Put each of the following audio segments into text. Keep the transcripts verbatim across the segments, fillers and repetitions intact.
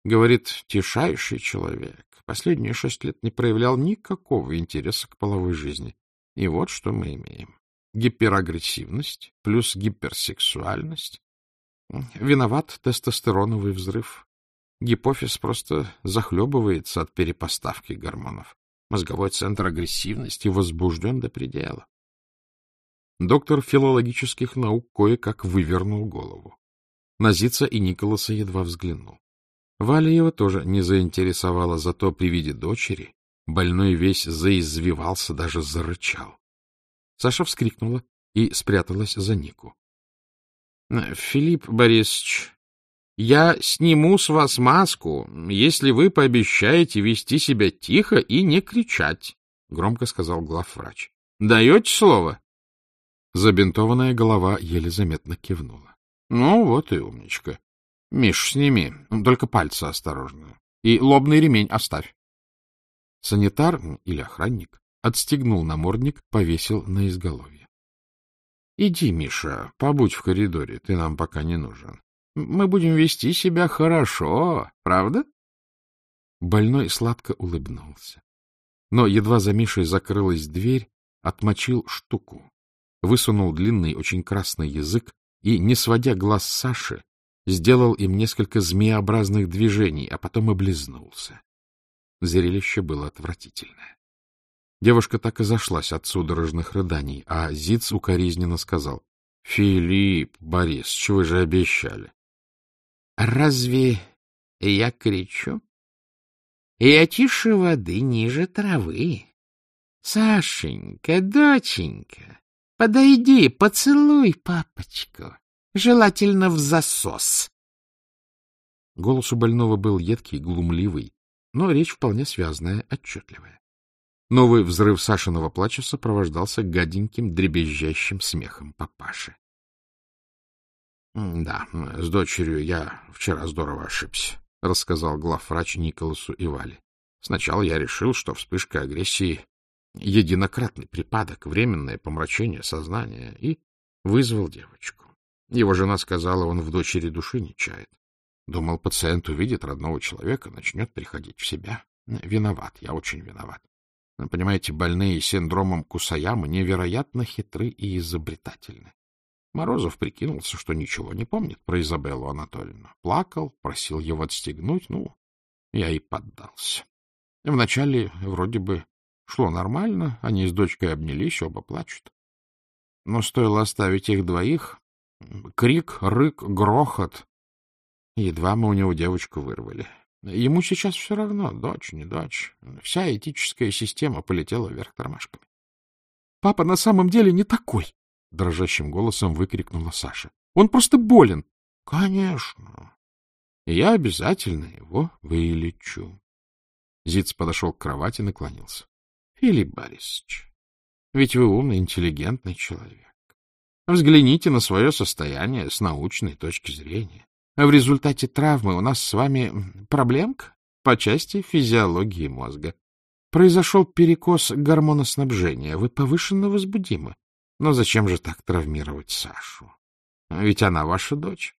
Говорит, тишайший человек. Последние шесть лет не проявлял никакого интереса к половой жизни. И вот что мы имеем. Гиперагрессивность плюс гиперсексуальность. Виноват тестостероновый взрыв. Гипофиз просто захлебывается от перепоставки гормонов. Мозговой центр агрессивности возбужден до предела. Доктор филологических наук кое-как вывернул голову. На Зица и Николаса едва взглянул. Валя его тоже не заинтересовала, зато при виде дочери больной весь заизвивался, даже зарычал. Саша вскрикнула и спряталась за Нику. — Филипп Борисович, я сниму с вас маску, если вы пообещаете вести себя тихо и не кричать, — громко сказал главврач. — Даете слово? Забинтованная голова еле заметно кивнула. — Ну, вот и умничка. Миш, сними, только пальцы осторожно. И лобный ремень оставь. Санитар или охранник отстегнул намордник, повесил на изголовье. — Иди, Миша, побудь в коридоре, ты нам пока не нужен. Мы будем вести себя хорошо, правда? Больной сладко улыбнулся. Но едва за Мишей закрылась дверь, отмочил штуку, высунул длинный, очень красный язык и, не сводя глаз Саши, сделал им несколько змееобразных движений, а потом облизнулся. Зрелище было отвратительное. Девушка так и зашлась от судорожных рыданий, а Зиц укоризненно сказал: — Филипп Борисович, вы же обещали. — Разве я кричу? Я тише воды, ниже травы. Сашенька, доченька, подойди, поцелуй папочку. Желательно в засос. Голос у больного был едкий, глумливый, но речь вполне связная, отчетливая. Новый взрыв Сашиного плача сопровождался гаденьким, дребезжащим смехом папаши. — Да, с дочерью я вчера здорово ошибся, — рассказал главврач Николасу и Вале. Сначала я решил, что вспышка агрессии — единократный припадок, временное помрачение сознания, и вызвал девочку. Его жена сказала, он в дочери души не чает. Думал, пациент увидит родного человека, начнет приходить в себя. Виноват, я очень виноват. Понимаете, больные синдромом Кусаямы невероятно хитры и изобретательны. Морозов прикинулся, что ничего не помнит про Изабеллу Анатольевну. Плакал, просил его отстегнуть, ну, я и поддался. Вначале вроде бы шло нормально, они с дочкой обнялись, оба плачут. Но стоило оставить их двоих, крик, рык, грохот. Едва мы у него девочку вырвали. Ему сейчас все равно, дочь, не дочь. Вся этическая система полетела вверх тормашками. — Папа на самом деле не такой! — дрожащим голосом выкрикнула Саша. — Он просто болен! — Конечно. И я обязательно его вылечу. Зиц подошел к кровати, наклонился. — Филипп Борисович, ведь вы умный, интеллигентный человек. Взгляните на свое состояние с научной точки зрения. В результате травмы у нас с вами проблемка по части физиологии мозга. Произошел перекос гормоноснабжения. Вы повышенно возбудимы. Но зачем же так травмировать Сашу? Ведь она ваша дочь.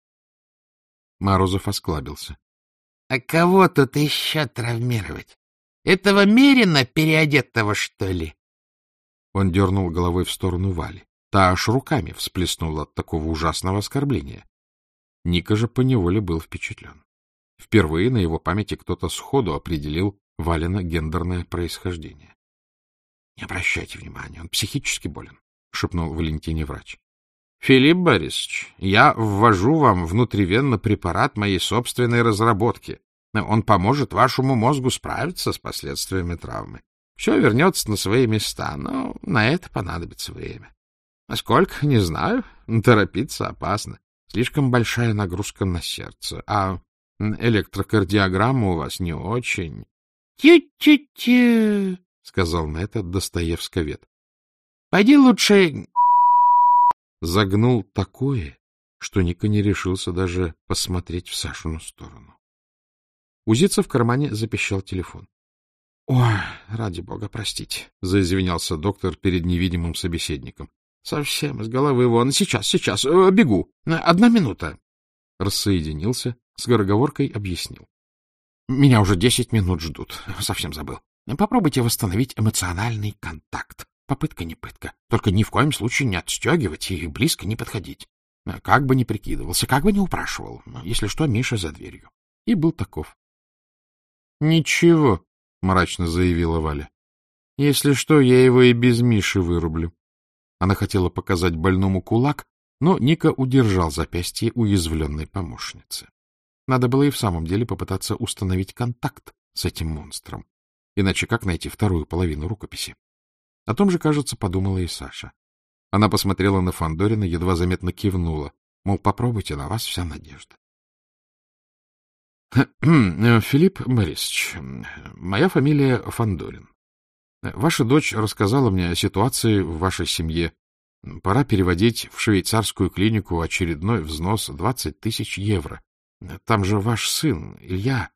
Морозов осклабился. — А кого тут еще травмировать? Этого Мерина переодетого, что ли? Он дернул головой в сторону Вали. Та аж руками всплеснула от такого ужасного оскорбления. Ника же поневоле был впечатлен. Впервые на его памяти кто-то сходу определил Валина гендерное происхождение. — Не обращайте внимания, он психически болен, — шепнул Валентине врач. — Филипп Борисович, я ввожу вам внутривенно препарат моей собственной разработки. Он поможет вашему мозгу справиться с последствиями травмы. Все вернется на свои места, но на это понадобится время. А сколько, не знаю, торопиться опасно. Слишком большая нагрузка на сердце, а электрокардиограмма у вас не очень. Тю-тю-тю, — сказал на это Достоевсковед. — Пойди лучше... Загнул такое, что Ника не решился даже посмотреть в Сашину сторону. У Зица в кармане запищал телефон. — Ой, ради бога, простите, — заизвинялся доктор перед невидимым собеседником. — Совсем из головы вон. Сейчас, сейчас, бегу. Одна минута. Рассоединился, скороговоркой объяснил. Меня уже десять минут ждут. Совсем забыл. Попробуйте восстановить эмоциональный контакт. Попытка не пытка. Только ни в коем случае не отстегивать и близко не подходить. Как бы ни прикидывался, как бы ни упрашивал. Если что, Миша за дверью. И был таков. — Ничего, — мрачно заявила Валя. — Если что, я его и без Миши вырублю. Она хотела показать больному кулак, но Ника удержал запястье уязвленной помощницы. Надо было и в самом деле попытаться установить контакт с этим монстром. Иначе как найти вторую половину рукописи? О том же, кажется, подумала и Саша. Она посмотрела на Фандорина, едва заметно кивнула. Мол, попробуйте, на вас вся надежда. — Филипп Борисович, моя фамилия Фандорин. Ваша дочь рассказала мне о ситуации в вашей семье. Пора переводить в швейцарскую клинику очередной взнос двадцать тысяч евро. Там же ваш сын, Илья.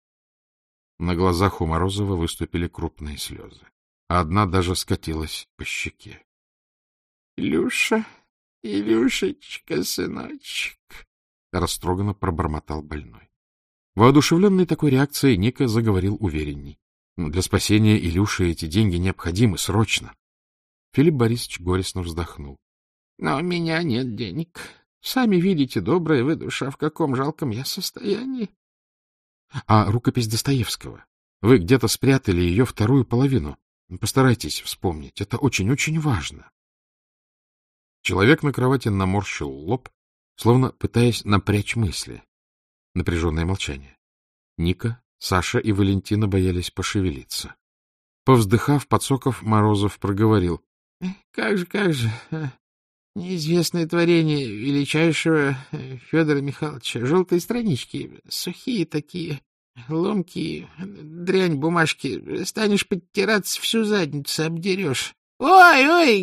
На глазах у Морозова выступили крупные слезы, а одна даже скатилась по щеке. — Илюша, Илюшечка, сыночек, — растроганно пробормотал больной. Воодушевленный такой реакцией, Ника заговорил уверенней. Для спасения Илюши эти деньги необходимы срочно. Филипп Борисович горестно вздохнул. — Но у меня нет денег. Сами видите, добрая вы душа, в каком жалком я состоянии. — А рукопись Достоевского? Вы где-то спрятали ее вторую половину. Постарайтесь вспомнить. Это очень-очень важно. Человек на кровати наморщил лоб, словно пытаясь напрячь мысли. Напряженное молчание. Ника, Саша и Валентина боялись пошевелиться. Повздыхав, подсоков, Морозов проговорил. — Как же, как же... Неизвестное творение величайшего Федора Михайловича. Желтые странички, сухие такие, ломкие, дрянь бумажки. Станешь подтираться, всю задницу обдерешь. Ой-ой,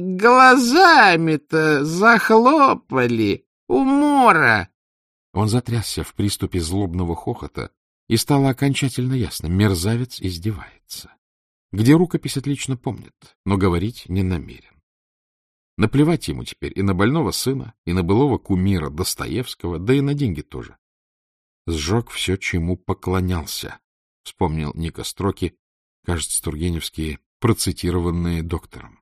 глазами-то захлопали! Умора! Он затрясся в приступе злобного хохота, и стало окончательно ясно — мерзавец издевается. Где рукопись отлично помнит, но говорить не намерен. Наплевать ему теперь и на больного сына, и на былого кумира Достоевского, да и на деньги тоже. Сжег все, чему поклонялся, — вспомнил Ника строки, кажется, тургеневские, процитированные доктором.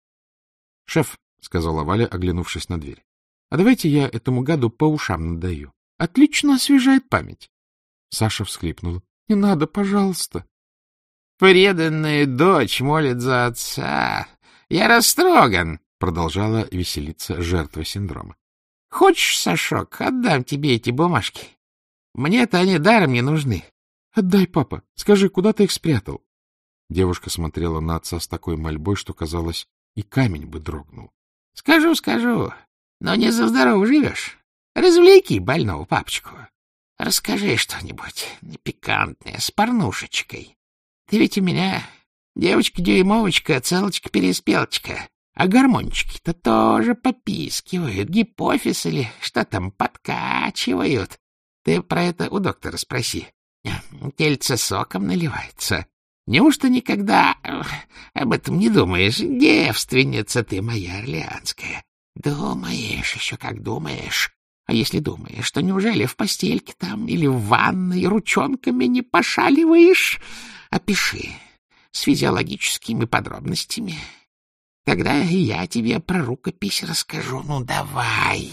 — Шеф, — сказала Валя, оглянувшись на дверь, — а давайте я этому гаду по ушам надаю. Отлично освежает память. Саша всхлипнула. — Не надо, пожалуйста. — Преданная дочь молит за отца. Я растроган. — продолжала веселиться жертва синдрома. — Хочешь, Сашок, отдам тебе эти бумажки? Мне-то они даром не нужны. — Отдай, папа. Скажи, куда ты их спрятал? Девушка смотрела на отца с такой мольбой, что, казалось, и камень бы дрогнул. — Скажу, скажу. Но не за здорово живешь. Развлеки больного папочку. Расскажи что-нибудь пикантное, с порнушечкой. Ты ведь у меня девочка-дюймовочка, целочка-переспелочка. А гормончики-то тоже попискивают, гипофиз или что там, подкачивают. Ты про это у доктора спроси. Тельце соком наливается. Неужто никогда об этом не думаешь? Девственница ты моя орлеанская. Думаешь, еще как думаешь. А если думаешь, то неужели в постельке там или в ванной ручонками не пошаливаешь? Опиши с физиологическими подробностями. Тогда и я тебе про рукопись расскажу. Ну, давай.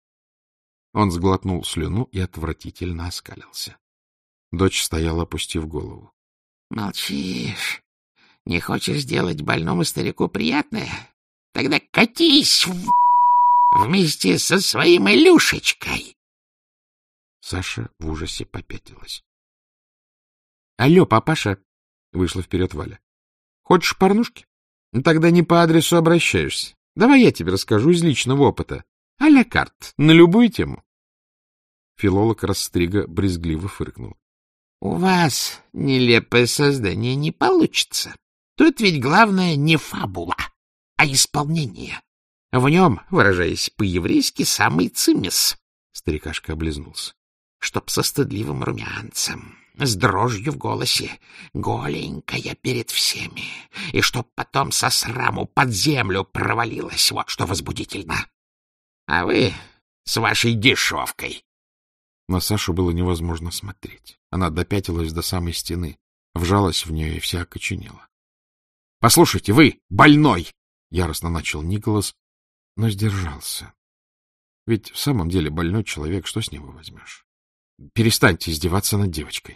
Он сглотнул слюну и отвратительно оскалился. Дочь стояла, опустив голову. — Молчишь. Не хочешь сделать больному старику приятное? Тогда катись в... вместе со своим Илюшечкой. Саша в ужасе попятилась. — Алло, папаша! — вышла вперед Валя. — Хочешь порнушки? Тогда не по адресу обращаешься. Давай я тебе расскажу из личного опыта. А-ля карт, на любую тему. Филолог Растрига брезгливо фыркнул. — У вас нелепое создание не получится. Тут ведь главное не фабула, а исполнение. В нем, выражаясь по-еврейски, самый цимис. Старикашка облизнулся. Чтоб со стыдливым румянцем, с дрожью в голосе, голенькая перед всеми, и чтоб потом со сраму под землю провалилась, вот что возбудительно. А вы с вашей дешевкой. На Сашу было невозможно смотреть. Она допятилась до самой стены, вжалась в нее и вся окоченела. — Послушайте, вы больной! — яростно начал Николас, но сдержался. Ведь в самом деле больной человек, что с него возьмешь? Перестаньте издеваться над девочкой.